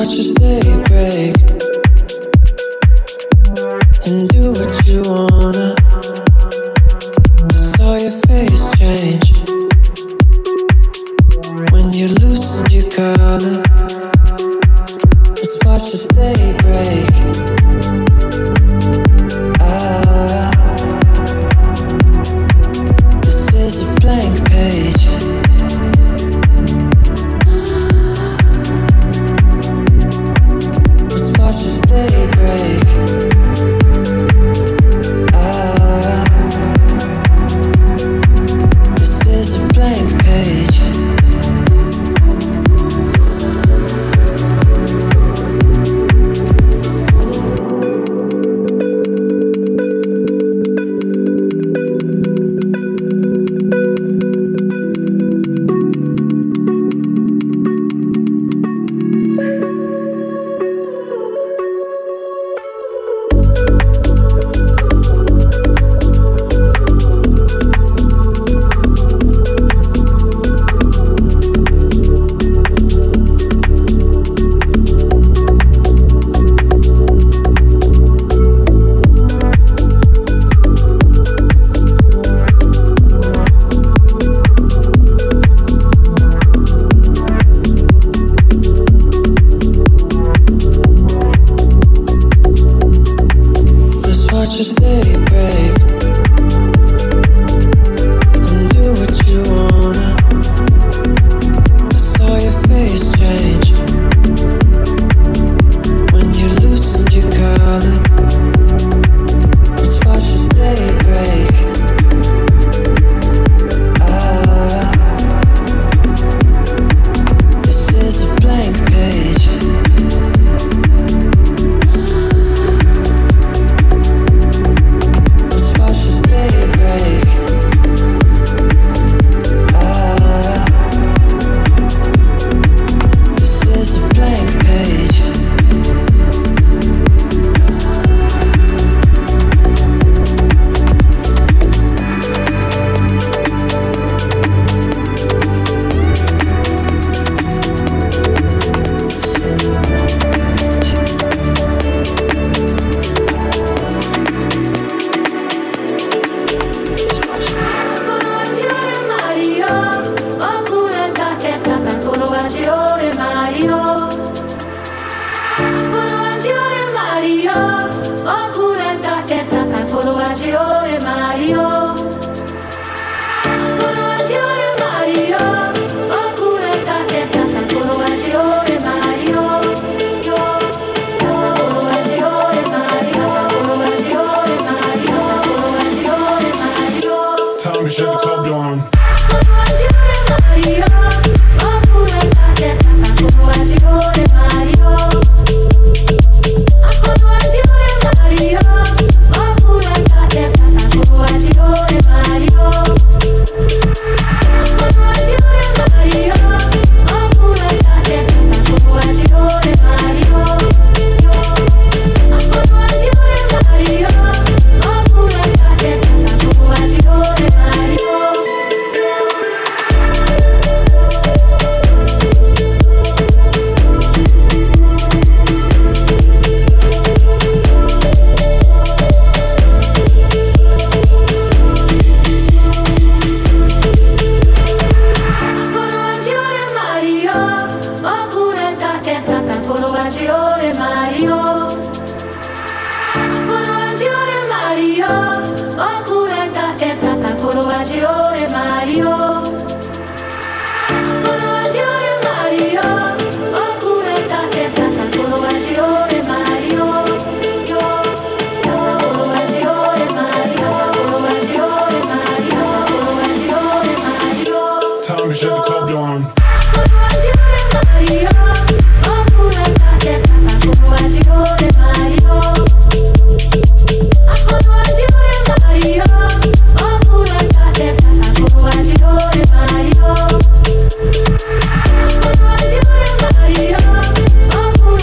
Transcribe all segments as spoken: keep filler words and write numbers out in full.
Mario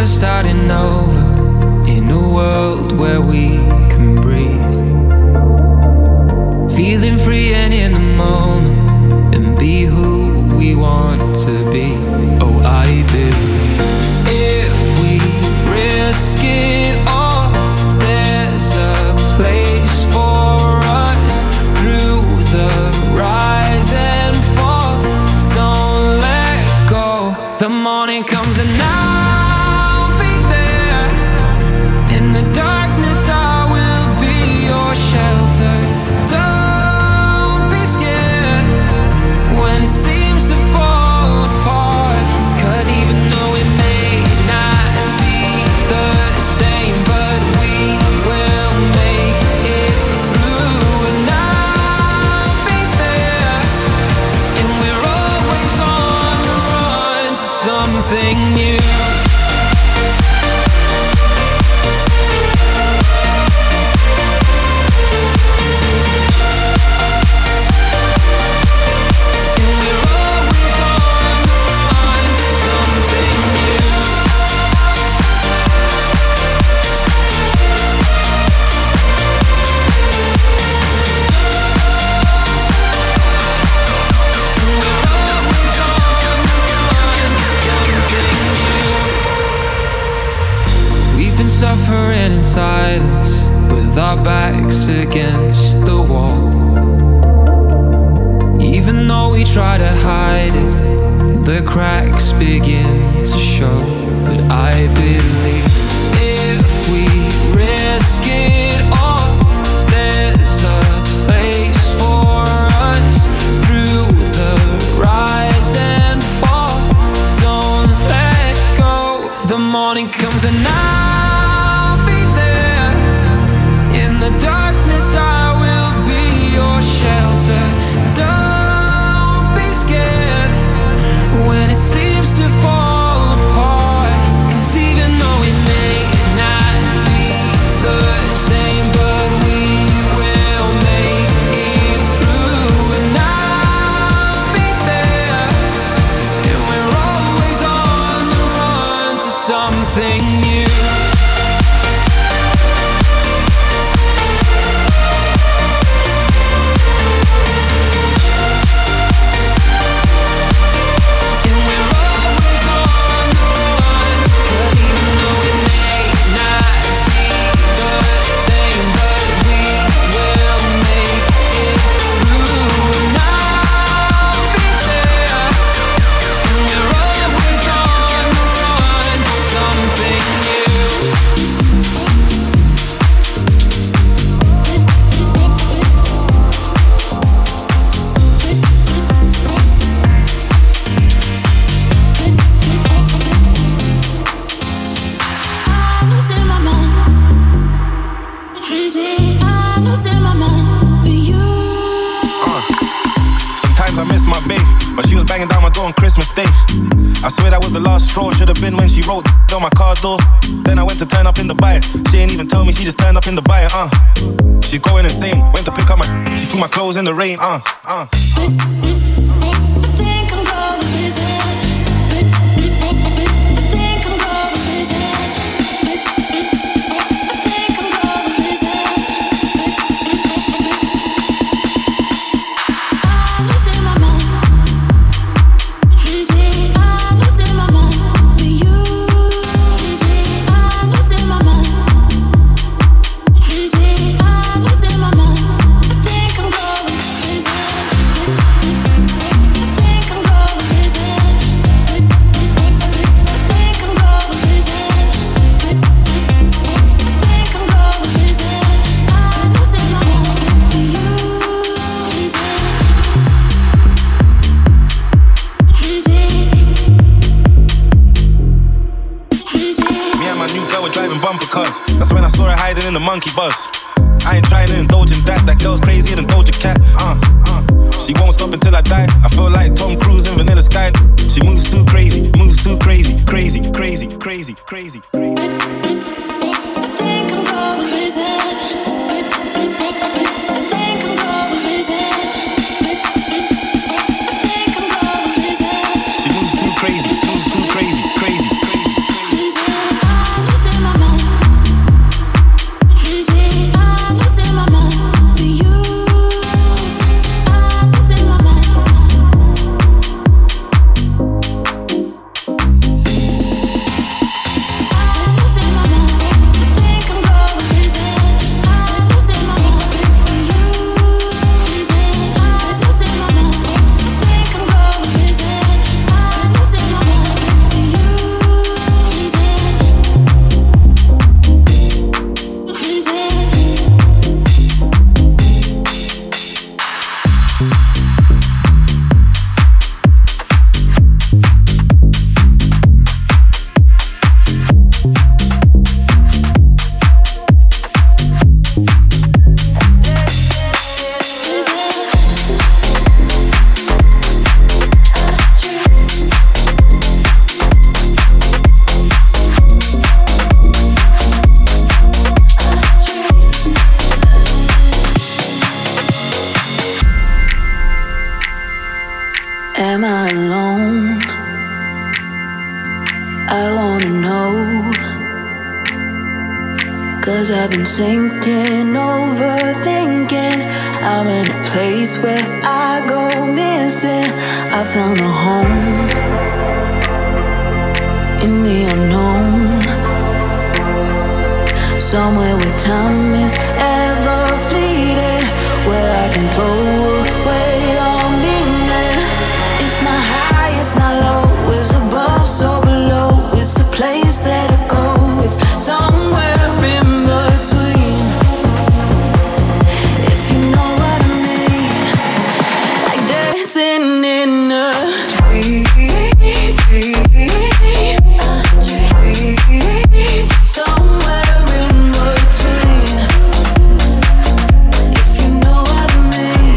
we're starting over in a world where we can breathe, feeling free and in the moment, and be who we want to be. Oh, I believe if we risk it all, there's a place for us through the rise and fall. Don't let go. The morning comes and I'll be there. In the darkness I will be your shelter. Don't be scared when it seems to fall apart, 'cause even though it may not be the same, but we will make it through, and I'll be there. And we're always on the run to something new. Suffering in silence with our backs against the wall. Even though we try to hide it, the cracks begin to show. But I believe if we risk it all, there's a place for us through the rise and fall. Don't let go. The morning comes and I the darkness I will be your shelter. Don't be scared when it seems to fall apart, 'cause even though it may not be the same, but we will make it through, and I'll be there. And we're always on the run to something new. I swear that was the last straw. Should have been when she wrote on my car door. Then I went to turn up in the bite. She ain't even tell me, she just turned up in the bite. Uh, she going insane. Went to pick up my. She threw my clothes in the rain. Uh, uh. I think I'm going crazy. In the monkey bus, I ain't trying to indulge in that. That girl's crazier than Doja Cat. Uh, uh. She won't stop until I die. I feel like Tom Cruise in Vanilla Sky. She moves too crazy, moves too crazy, crazy, crazy, crazy, crazy. I think I'm going crazy. I think I'm going crazy. I think I'm going crazy. She moves too crazy, moves too crazy, crazy, crazy, crazy. 'Cause I've been sinking, overthinking. I'm in a place where I go missing. I found a home in the unknown, somewhere where time is ever fleeting, where I can throw away all meaning. It's not high, it's not low, it's above, so below. It's the place that I go, it's somewhere in between. If you know what I mean, like dancing in a dream, a dream, somewhere in between. If you know what I mean.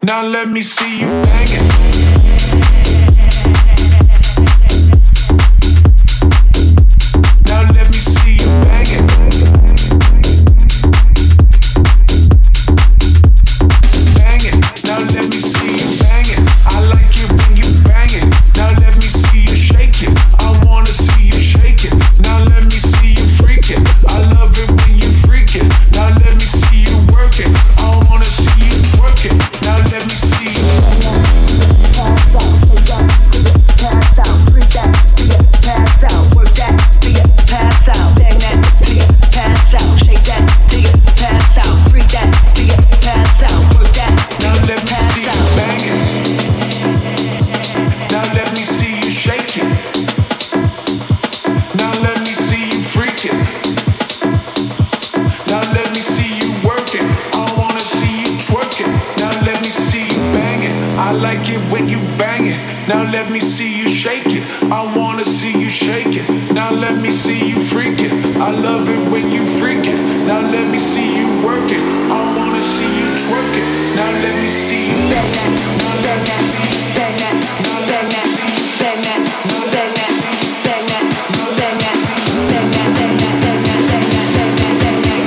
Now let me see you banging. Now let me see you banging. Banging. Now let me see you banging. I like it when you banging. Now let me see you shaking. I wanna see you shaking. Now let me see you freaking. I love it when you freaking. Now let me see you working. I wanna see you twerking. Now let me see you. Pass out, pass out, freak that, pass out, work that, pass out, bang that, pass out, shake that, pass out, freak that, pass out, work that. Now let me see you banging. Now let me see you shaking. Now let me see you freaking. Now let me see you working. I wanna see you twerking. Now let me see you banging. I like it when you banging. Now let me see you shake it. I wanna see you shake it. Now let me see you freaking. I love it when you freaking. Now let me see you working. I wanna see you twerking. Now let me see you bang that. Now let me see you bang that. Now let me see you bang that. Now let me see you bang that. Now let me see you bang that. Bang that, bang that, bang that, bang that, bang that,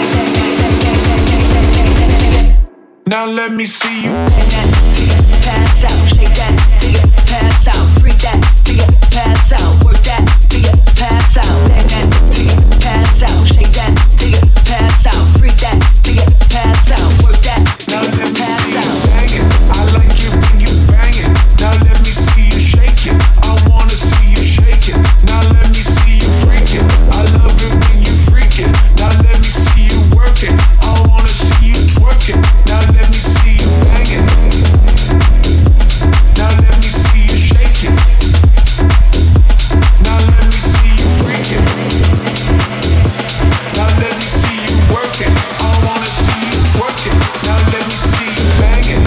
bang that. Now let me see you bang that. Pass out, shake that, pass out, freak that, pass out, work that, pass out, bang that, pass out, shake that, pass out, freak that, pass out, work that. Now let me see you banging. I like it when you banging. Now let me see you shaking. I wanna see you shaking. Now let me see you freaking. I love it when you freaking. Now let me see you working. I wanna see you twerking. Now let me see you banging. Now let me see you shaking. Now let me see you freaking. Now let me see you working. I wanna see you twerking. Now let me see you banging.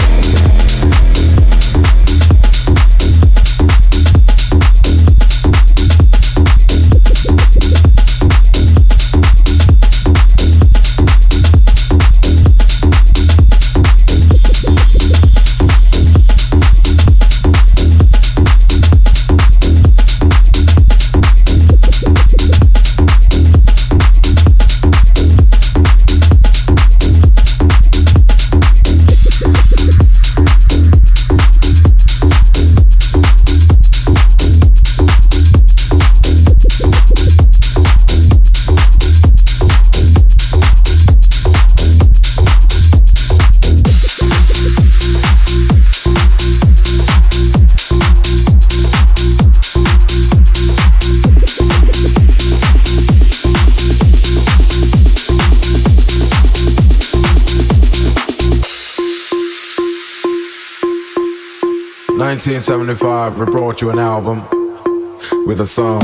nineteen seventy-five, we brought you an album with a song.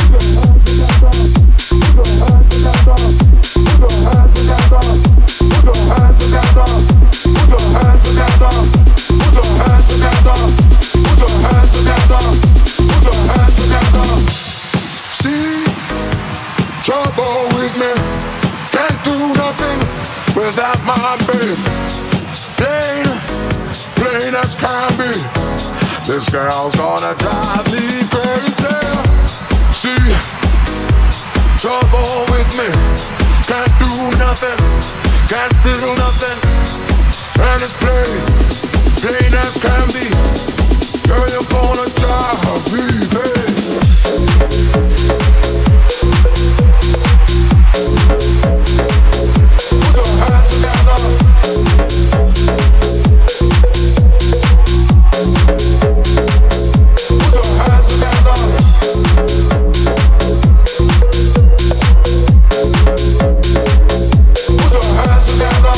See, trouble with me, can't do nothing without my baby. Plain, plain as can be. This girl's gonna drive me crazy. See, trouble with me, can't do nothing, can't feel nothing, and it's plain, plain as can be. Girl, you're gonna drive me crazy. Put your hands together. Put your hands together. Put your hands together.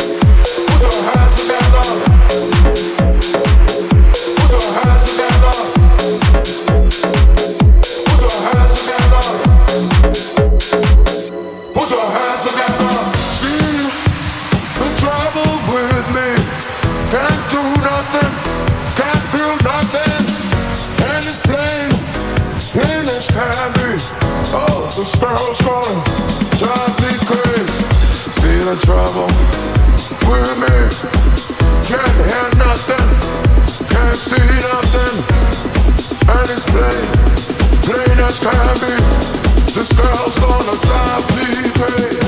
Put your hands together. Put your hands together. as can be. This girl's gonna drive me crazy.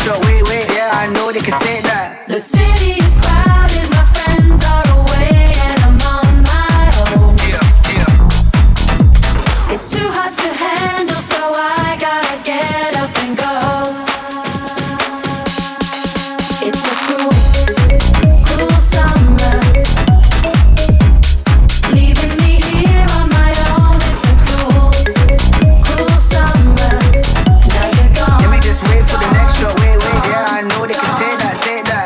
extra weight, weight. Yeah, I know they can take that. The city is crowded, my friends are away, and I'm on my own. Yeah, yeah. It's too hard to handle, so I gotta get up and go. It's a cruel, cruel summer, leaving me here on my own. It's a cruel, cruel summer. Now you're gone. Let me just wait for the next shot. Wait, wait, yeah, I know they can take that, take that.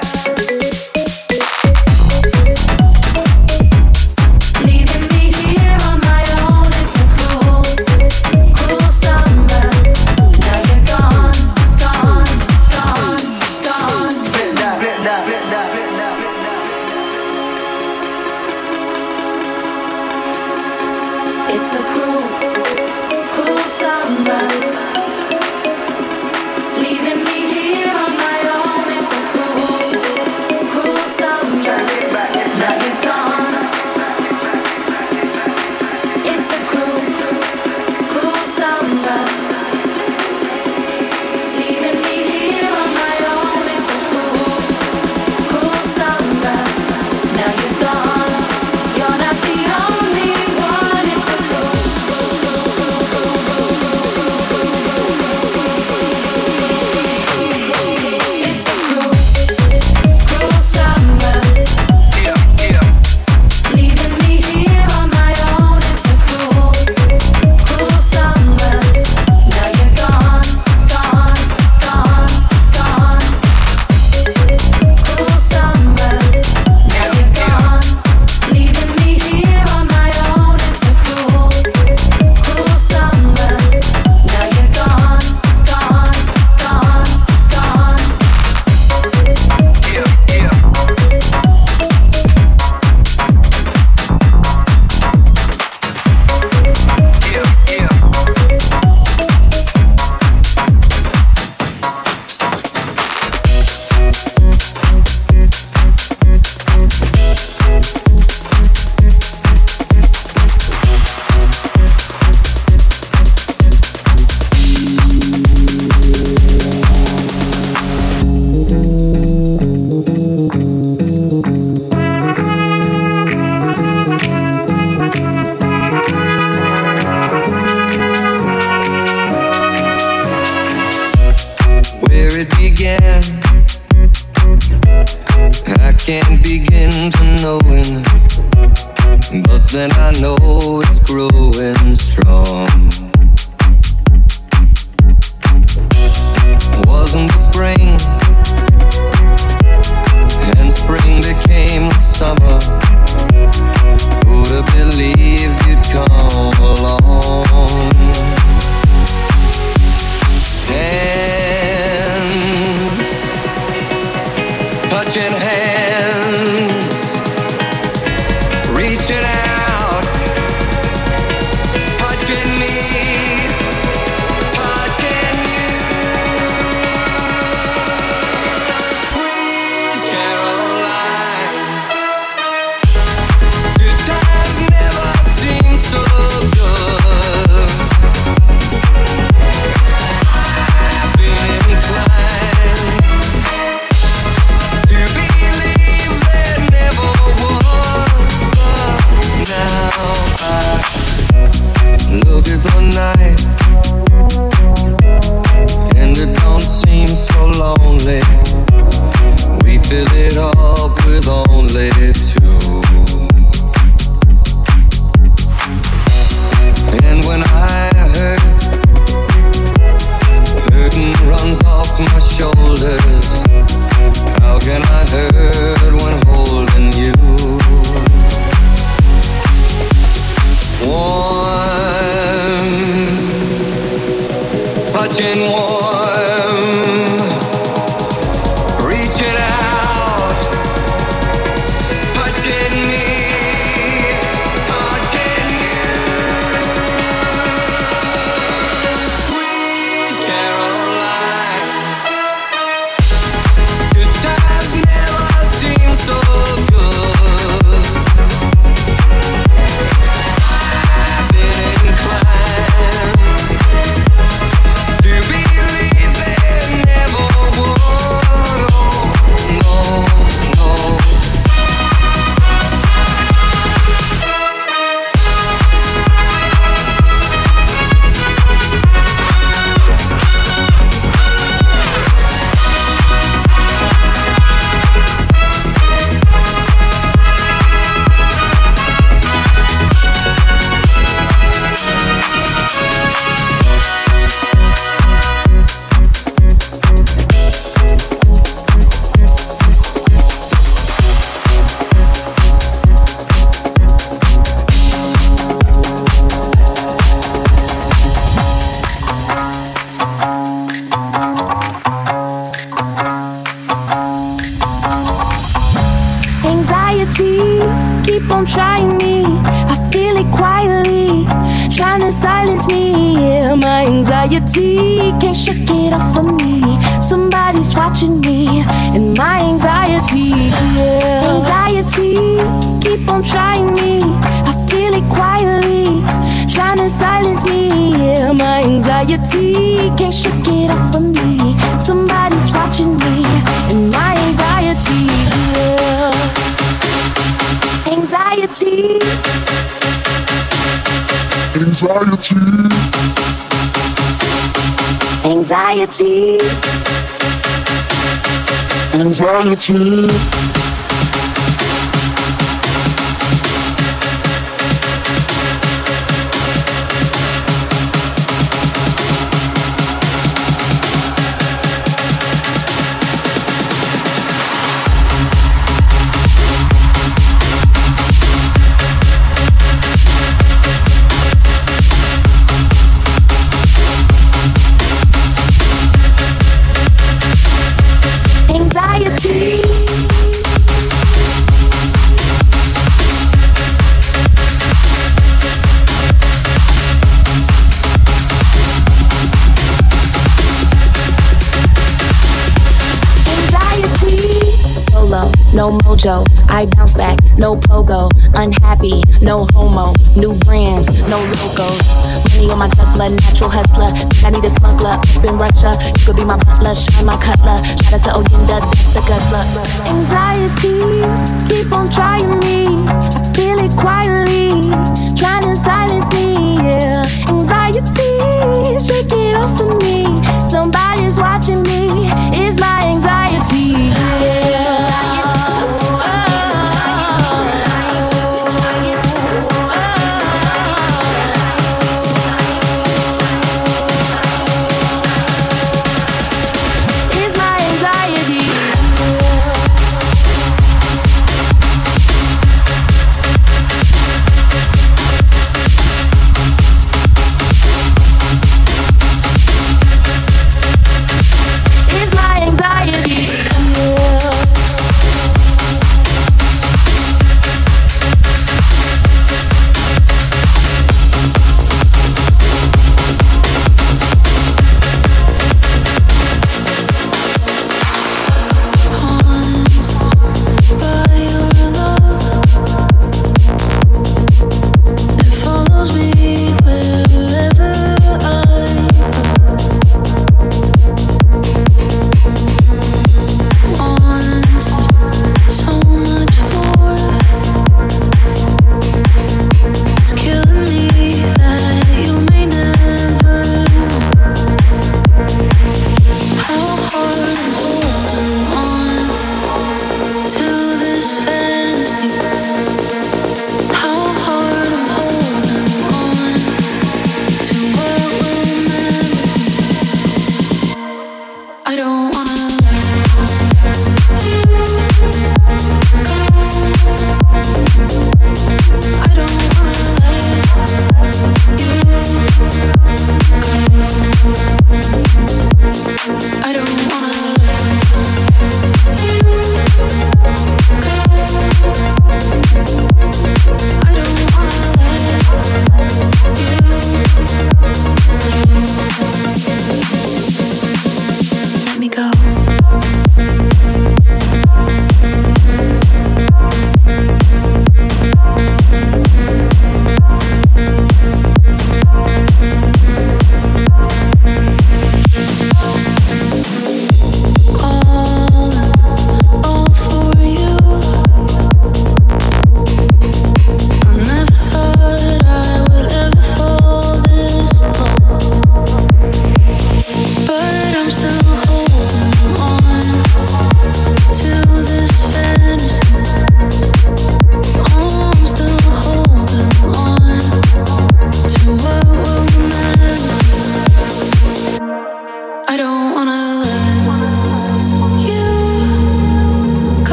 Leaving me here on my own. It's a cruel, cruel summer. Now you're gone, gone, gone, gone. Flip that, flip that, flip that, flip that, flip that. It's a cruel, cruel summer. Leaving me here on my own. It's a cruel, cruel summer. Now you're gone. It's a cruel, cruel summer. Leaving me here on my own. It's a cruel, cruel summer. Now you're gone. You're not the only one. It's a cruel, it's a cruel, cruel summer. Yeah, yeah. Leaving me here on my own. It's a cruel, cruel summer. Now you're gone, gone, gone, gone. Cruel summer. Now you're gone. Leaving me here on my own. It's a cruel, cruel summer. Now you're gone, gone, gone, gone. Yeah, yeah. Yeah, yeah. Where it began, I can't begin to knowing, but then I know it's growing strong. Wasn't the spring, and spring became the summer. Who'd have believed you'd come along? Hands, touching hands, reaching out, touching me, touching you. Sweet Caroline, good times never seem so good. I've been inclined to believe there never was, but now I look at the night and it don't seem so lonely. We fill it up with only two. And when I hurt, burden runs off my shoulders. How can I hurt when holding you? Warm, touching warm, reaching out, touching me, touching you. Sweet Caroline, good times never on trying me. I feel it quietly, trying to silence me. Yeah, my anxiety can't shake it off of me. Somebody's watching me, and my anxiety, yeah. Anxiety, keep on trying me. I feel it quietly, trying to silence me. Yeah, my anxiety can't shake it off of me. Somebody's watching me, and my anxiety, yeah. Anxiety. Anxiety. Anxiety. Anxiety. No mojo, I bounce back, no pogo. Unhappy, no homo. New brands, no logos. Money on my duckler, natural hustler. Think I need a smuggler, up in Russia. You could be my butler, shine my cutler. Shout out to Oyenda, that's the guttler. Anxiety, keep on trying me. I feel it quietly, trying to silence me, yeah. Anxiety, shake it off of me. Somebody's watching me, it's my anxiety, yeah. It's my anxiety.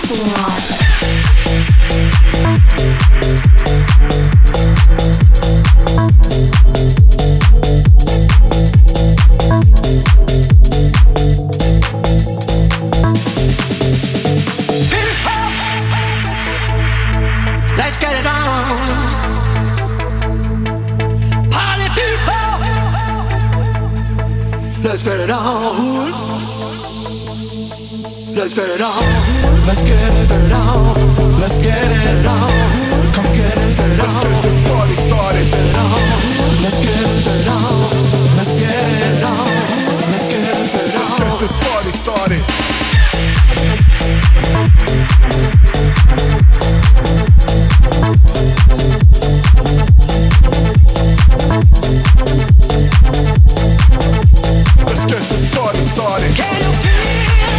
Let's get it on. Party people. Let's get it on. Let's get it on. Let's get it on. Let's get it on. Come get it on. Let's get this party started. Let's get it on. Let's get it on. Let's get it on. Let's get it on. Let's get this party started. Let's get this party started. Can you feel it?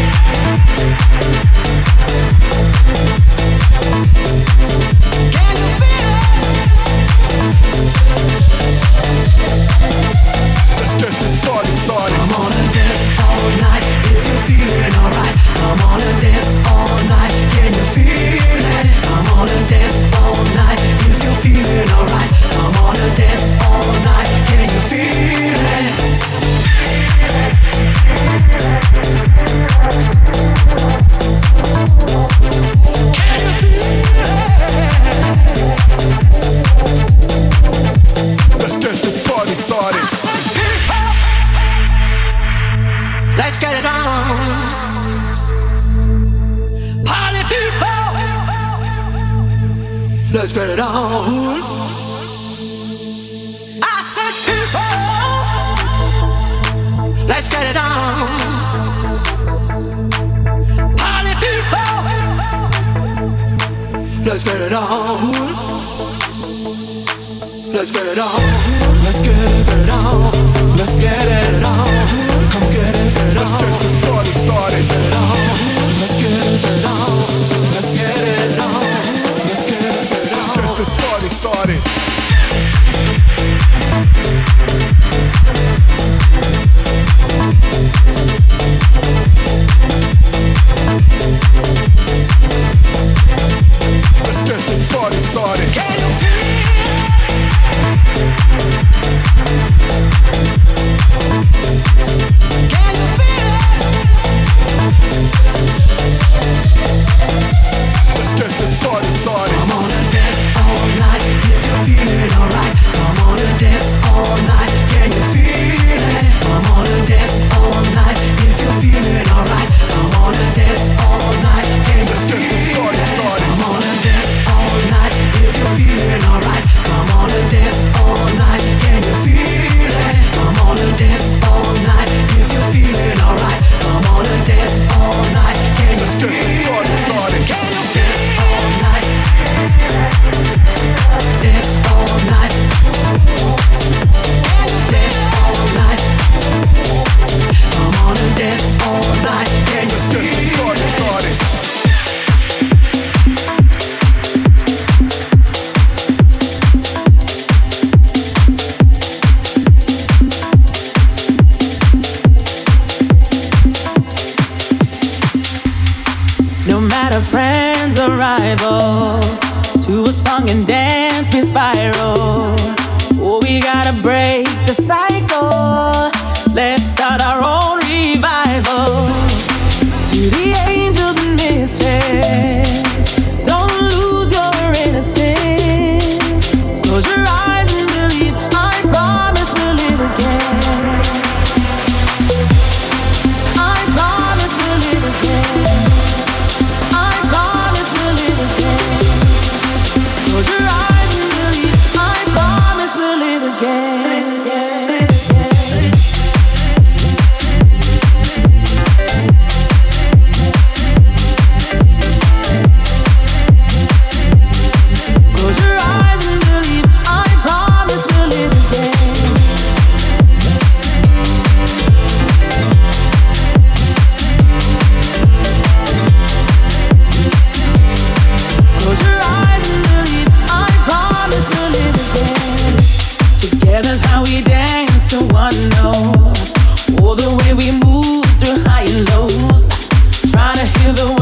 Can you feel it? Let's get this party started. I'm on a dance all night. If you're feeling alright, I'm on a dance all night. Can you feel it? I'm on a dance all night. If you're feeling alright, I'm on a dance all night. Can you feel it? Can you feel it? Let's get this party started. Let's get it on. Party people. Let's get it on. I said people. Let's get it on. Party people. Let's get it on. Let's get it on. Let's get it on. Let's get it on. Come get it on. Let's get this party started. Let's get it on. Let's get it on. Let's get it on. Let's get it on. Let's get this party started. Let's get this party started. Can you feel it? Can you feel it? Let's get this party started. I'm on a dance all night. If you're feeling alright, I'm on a dance all night. Can you feel it? I'm on a dance all night. If you're feeling alright, I'm on a dance all night. Can you feel it? I'm on a dance all night. If you're feeling alright, I'm on a dance all night. Can you feel it? I'm on a dance all night. If you're feeling alright, I'm on a dance all night. Can you feel it? Can you dance all night? Dance all night. Can you dance all night? I'm on a dance all night. Can you feel it? No matter friends or rivals, to a song and dance we spiral. Oh, we gotta break the cycle. Let's start our own revival. To the angels and misfits, don't lose your innocence. Close your eyes and believe, I promise we'll live again. I promise we'll live again. I promise we'll live again. Close your eyes and believe, I promise we'll live again. Close your eyes and believe, I promise we'll live again. Close your eyes and believe, I promise we'll live again. Together's how we dance to one note. Oh, the way we move through high and lows. Trying to hear the